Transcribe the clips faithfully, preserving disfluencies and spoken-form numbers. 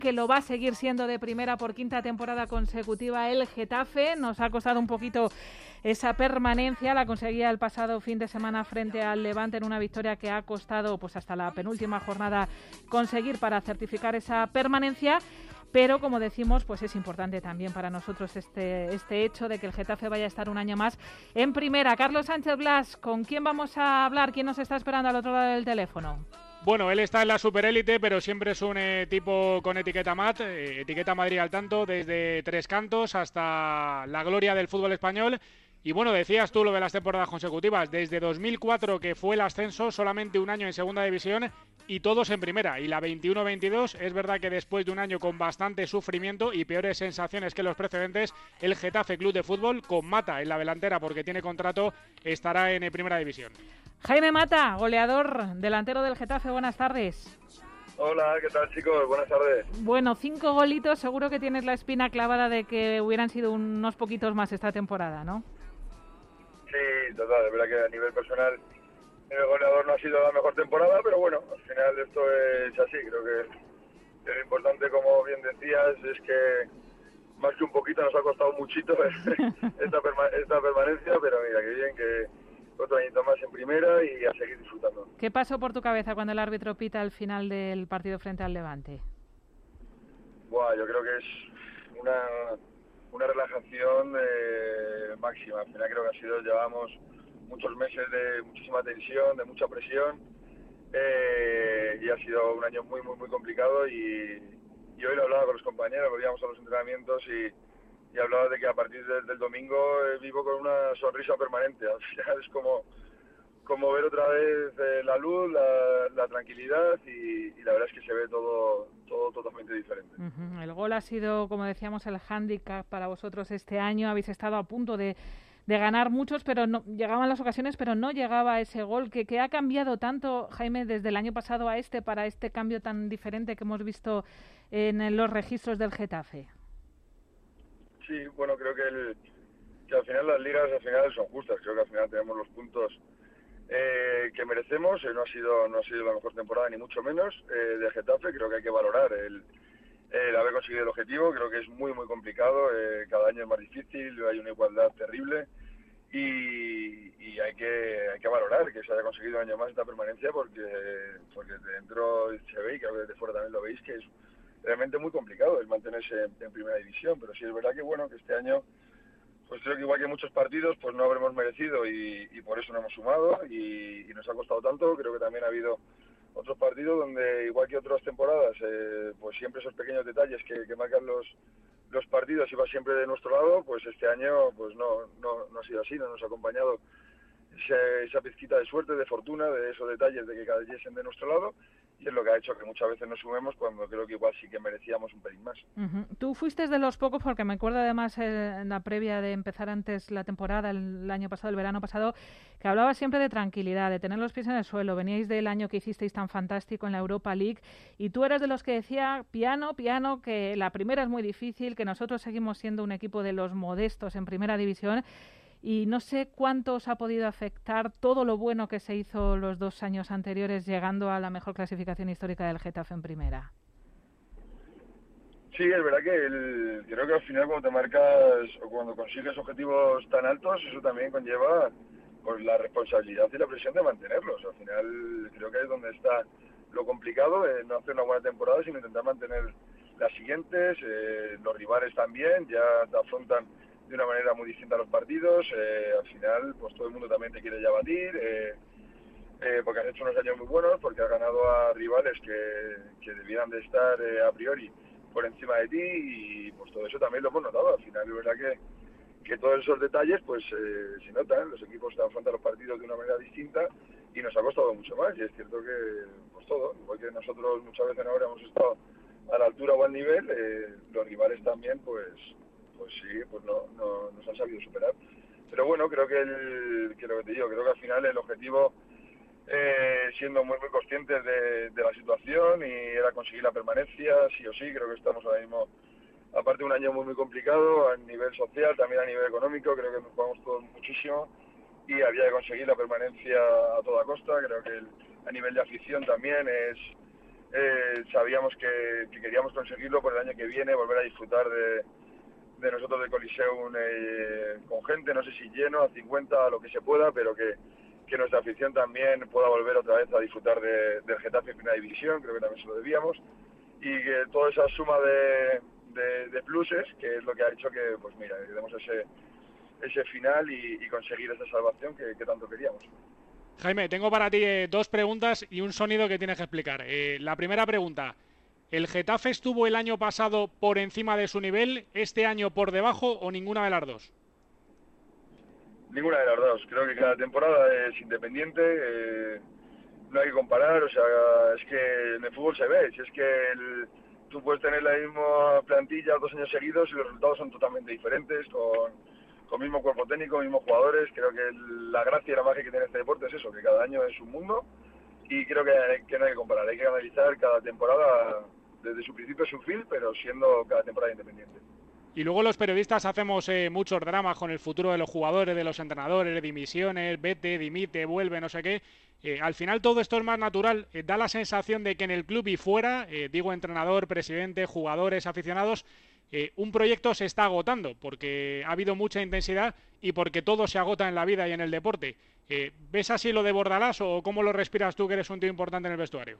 que lo va a seguir siendo de primera por quinta temporada consecutiva el Getafe. Nos ha costado un poquito esa permanencia, la conseguía el pasado fin de semana frente al Levante en una victoria que ha costado pues hasta la penúltima jornada conseguir para certificar esa permanencia. Pero, como decimos, pues es importante también para nosotros este, este hecho de que el Getafe vaya a estar un año más en primera. Carlos Sánchez Blas, ¿con quién vamos a hablar? ¿Quién nos está esperando al otro lado del teléfono? Bueno, él está en la superélite, pero siempre es un eh, tipo con etiqueta M A T, eh, etiqueta Madrid al tanto, desde Tres Cantos hasta la gloria del fútbol español. Y bueno, decías tú lo de las temporadas consecutivas, desde dos mil cuatro que fue el ascenso, solamente un año en segunda división y todos en primera. Y la veintiuno veintidós, es verdad que después de un año con bastante sufrimiento y peores sensaciones que los precedentes, el Getafe Club de Fútbol, con Mata en la delantera porque tiene contrato, estará en primera división. Jaime Mata, goleador, delantero del Getafe, buenas tardes. Hola, ¿qué tal, chicos? Buenas tardes. Bueno, cinco golitos, seguro que tienes la espina clavada de que hubieran sido unos poquitos más esta temporada, ¿no? Sí, total, es verdad que a nivel personal el goleador no ha sido la mejor temporada, pero bueno, al final esto es así. Creo que lo importante, como bien decías, es que más que un poquito nos ha costado muchito esta, perma esta permanencia, pero mira, que bien que otro añito más en primera y a seguir disfrutando. ¿Qué pasó por tu cabeza cuando el árbitro pita al final del partido frente al Levante? Buah, yo creo que es una, una relajación eh, máxima. Al final creo que ha sido, llevamos muchos meses de muchísima tensión, de mucha presión, eh, y ha sido un año muy, muy, muy complicado y, y hoy lo hablaba con los compañeros, volvíamos a los entrenamientos y y hablaba de que a partir de, del domingo eh, vivo con una sonrisa permanente. Al final es como, como ver otra vez eh, la luz, la, la tranquilidad y, y la verdad es que se ve todo, todo totalmente diferente. Uh-huh. El gol ha sido, como decíamos, el hándicap para vosotros este año. Habéis estado a punto de, de ganar muchos, pero no llegaban las ocasiones, pero no llegaba ese gol. ¿Qué, qué ha cambiado tanto, Jaime, desde el año pasado a este para este cambio tan diferente que hemos visto en los registros del Getafe? Sí, bueno, creo que, el, que al final las ligas al final son justas. Creo que al final tenemos los puntos eh, que merecemos. Eh, no ha sido no ha sido la mejor temporada ni mucho menos eh, de Getafe. Creo que hay que valorar el, el haber conseguido el objetivo. Creo que es muy muy complicado. Eh, cada año es más difícil. Hay una igualdad terrible y, y hay que hay que valorar que se haya conseguido un año más esta permanencia porque porque de dentro se ve y creo que desde fuera también lo veis que es realmente muy complicado el mantenerse en, en primera división, pero sí es verdad que bueno que este año pues creo que igual que muchos partidos pues no habremos merecido y, y por eso no hemos sumado y, y nos ha costado tanto. Creo que también ha habido otros partidos donde igual que otras temporadas eh, pues siempre esos pequeños detalles que, que marcan los los partidos iba siempre de nuestro lado. Pues este año pues no no, no ha sido así, no nos ha acompañado esa, esa pizquita de suerte, de fortuna, de esos detalles de que cayesen de nuestro lado. Y es lo que ha hecho que muchas veces nos sumemos cuando creo que igual sí que merecíamos un pelín más. Uh-huh. Tú fuiste de los pocos, porque me acuerdo además eh, en la previa de empezar antes la temporada, el, el año pasado, el verano pasado, que hablabas siempre de tranquilidad, de tener los pies en el suelo. Veníais del año que hicisteis tan fantástico en la Europa League y tú eras de los que decía piano, piano, que la primera es muy difícil, que nosotros seguimos siendo un equipo de los modestos en primera división. Y no sé cuánto os ha podido afectar todo lo bueno que se hizo los dos años anteriores llegando a la mejor clasificación histórica del Getafe en primera. Sí, es verdad que el, creo que al final cuando te marcas o cuando consigues objetivos tan altos, eso también conlleva pues la responsabilidad y la presión de mantenerlos. Al final creo que es donde está lo complicado, eh, no hacer una buena temporada, sino intentar mantener las siguientes. Eh, los rivales también ya te afrontan de una manera muy distinta a los partidos. Eh, al final pues todo el mundo también te quiere ya batir, eh, eh, porque has hecho unos años muy buenos, porque has ganado a rivales que, que debieran de estar eh, a priori por encima de ti y pues todo eso también lo hemos notado. Al final es verdad que, que todos esos detalles pues eh, se notan, los equipos te afrontan los partidos de una manera distinta y nos ha costado mucho más. Y es cierto que pues todo, igual que nosotros muchas veces ahora hemos estado a la altura o al nivel, eh, los rivales también pues pues sí, pues no, no nos han sabido superar. Pero bueno, creo que, el, que lo que te digo, creo que al final el objetivo, eh, siendo muy muy conscientes de, de la situación, y era conseguir la permanencia, sí o sí. Creo que estamos ahora mismo, aparte de un año muy muy complicado a nivel social, también a nivel económico, creo que nos jugamos todos muchísimo y había que conseguir la permanencia a toda costa. Creo que el, a nivel de afición también es eh, sabíamos que, que queríamos conseguirlo por el año que viene, volver a disfrutar de, de nosotros de Coliseum eh, con gente, no sé si lleno, a cincuenta, lo que se pueda, pero que, que nuestra afición también pueda volver otra vez a disfrutar de, del Getafe en Primera División, creo que también se lo debíamos, y que toda esa suma de, de, de pluses, que es lo que ha hecho que, pues mira, que demos ese, ese final y, y conseguir esa salvación que, que tanto queríamos. Jaime, tengo para ti eh, dos preguntas y un sonido que tienes que explicar. Eh, la primera pregunta, ¿el Getafe estuvo el año pasado por encima de su nivel, este año por debajo o ninguna de las dos? Ninguna de las dos. Creo que cada temporada es independiente, eh, no hay que comparar, o sea, es que en el fútbol se ve, si es que el, tú puedes tener la misma plantilla dos años seguidos y los resultados son totalmente diferentes, con, con mismo cuerpo técnico, mismos jugadores. Creo que la gracia y la magia que tiene este deporte es eso, que cada año es un mundo, y creo que, que no hay que comparar, hay que analizar cada temporada desde su principio a su fin, pero siendo cada temporada independiente. Y luego los periodistas hacemos eh, muchos dramas con el futuro de los jugadores, de los entrenadores, dimisiones, vete, dimite, vuelve, no sé qué. Eh, al final todo esto es más natural. Eh, da la sensación de que en el club y fuera, eh, digo entrenador, presidente, jugadores, aficionados, eh, un proyecto se está agotando porque ha habido mucha intensidad y porque todo se agota en la vida y en el deporte. Eh, ¿Ves así lo de Bordalás o cómo lo respiras tú, que eres un tío importante en el vestuario?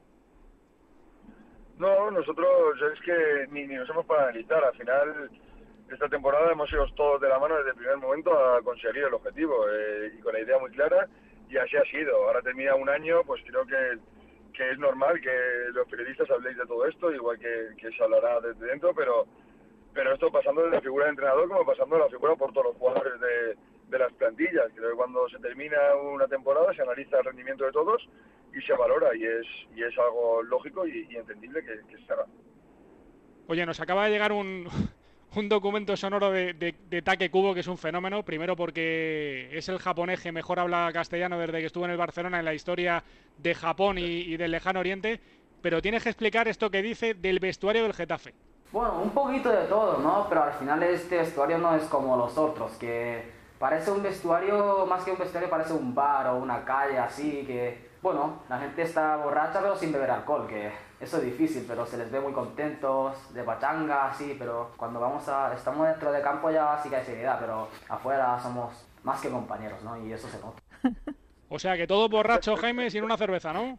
No, nosotros es que ni, ni nos hemos para analizar. Al final, esta temporada hemos ido todos de la mano desde el primer momento a conseguir el objetivo, eh, y con la idea muy clara, y así ha sido. Ahora termina un año, pues creo que, que es normal que los periodistas habléis de todo esto, igual que, que se hablará desde dentro, pero, pero esto pasando de la figura de entrenador como pasando de la figura por todos los jugadores de, de las plantillas. Creo que cuando se termina una temporada se analiza el rendimiento de todos y se valora, y es, y es algo lógico y, y entendible que, que se haga. Oye, nos acaba de llegar un... un documento sonoro de, de, de Take Kubo, que es un fenómeno, primero porque es el japonés que mejor habla castellano desde que estuvo en el Barcelona en la historia de Japón y, y del lejano oriente, pero tienes que explicar esto que dice del vestuario del Getafe. Bueno, un poquito de todo, ¿no? Pero al final este vestuario no es como los otros, que parece un vestuario, más que un vestuario parece un bar o una calle así, que, bueno, la gente está borracha pero sin beber alcohol, que eso es difícil, pero se les ve muy contentos, de pachanga, así, pero cuando vamos a, estamos dentro de campo ya sí que hay seriedad, pero afuera somos más que compañeros, ¿no? Y eso se nota. O sea que todo borracho, Jaime, sin una cerveza, ¿no?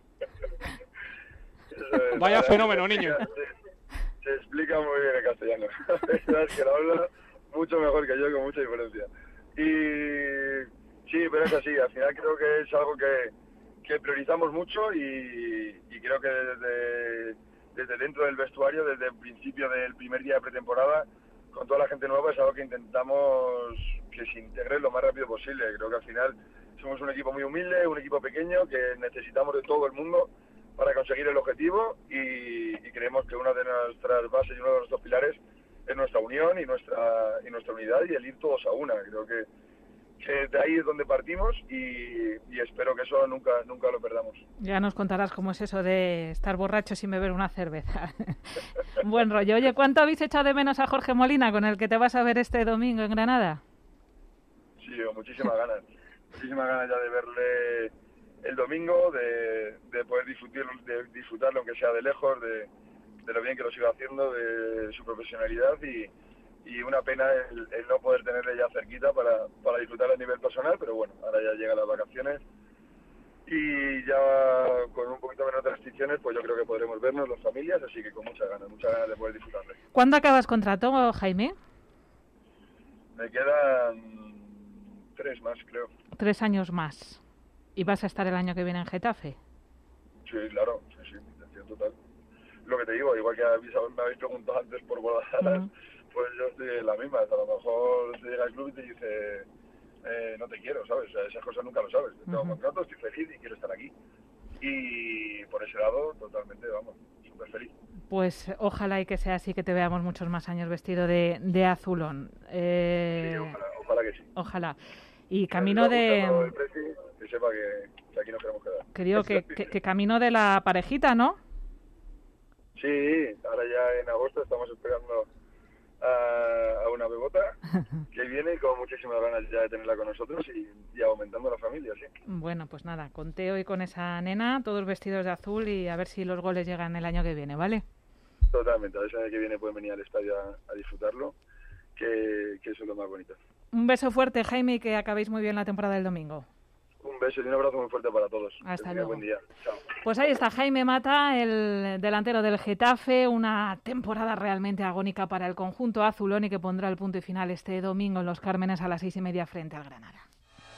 Es, Vaya la, fenómeno, niño. Se, se explica muy bien en castellano. Es que lo habla mucho mejor que yo, con mucha diferencia. Y sí, pero es así, al final creo que es algo que, que priorizamos mucho, y, y creo que desde, desde dentro del vestuario, desde el principio del primer día de pretemporada, con toda la gente nueva, es algo que intentamos que se integre lo más rápido posible. Creo que al final somos un equipo muy humilde, un equipo pequeño, que necesitamos de todo el mundo para conseguir el objetivo, y, y creemos que una de nuestras bases y uno de nuestros pilares es nuestra unión y nuestra y nuestra unidad, y el ir todos a una. Creo que, que de ahí es donde partimos, y, y espero que eso nunca nunca lo perdamos. Ya nos contarás cómo es eso de estar borracho sin beber una cerveza. Buen rollo. Oye, ¿cuánto habéis echado de menos a Jorge Molina, con el que te vas a ver este domingo en Granada? Sí, muchísimas ganas. Muchísimas ganas ya de verle el domingo, de, de poder disfrutar, de disfrutarlo aunque sea de lejos, de, de lo bien que lo siga haciendo, de su profesionalidad, y, y una pena el, el no poder tenerle ya cerquita para, para disfrutar a nivel personal, pero bueno, ahora ya llegan las vacaciones y ya con un poquito menos de restricciones, pues yo creo que podremos vernos las familias, así que con muchas ganas, muchas ganas de poder disfrutarle. ¿Cuándo acabas contrato, Jaime? Me quedan tres más, creo. Tres años más. ¿Y vas a estar el año que viene en Getafe? Sí, claro, sí, sí, intención total. Lo que te digo, igual que me habéis preguntado antes por Bordalás, uh-huh. pues yo estoy en la misma. A lo mejor te llega el club y te dice, eh, no te quiero, ¿sabes? O sea, esas cosas nunca lo sabes. Uh-huh. Tengo contrato, estoy feliz y quiero estar aquí. Y por ese lado, totalmente, vamos, súper feliz. Pues ojalá y que sea así, que te veamos muchos más años vestido de, de azulón. Eh... Sí, ojalá, ojalá que sí. Ojalá. Y camino de... El presi, que sepa que, que aquí nos queremos quedar. Creo que, que, que camino de la parejita, ¿no? Sí, ahora ya en agosto estamos esperando a, a una bebota que viene con muchísimas ganas ya de tenerla con nosotros y, y aumentando la familia, sí. Bueno, pues nada, con Teo y con esa nena, todos vestidos de azul y a ver si los goles llegan el año que viene, ¿vale? Totalmente, a ver si el año que viene pueden venir al estadio a, a disfrutarlo, que, que eso es lo más bonito. Un beso fuerte, Jaime, y que acabéis muy bien la temporada del domingo. Un beso y un abrazo muy fuerte para todos. Hasta luego. Buen día. Chao. Pues ahí está Jaime Mata, el delantero del Getafe, una temporada realmente agónica para el conjunto azulón y que pondrá el punto y final este domingo en Los Cármenes a las seis y media frente al Granada.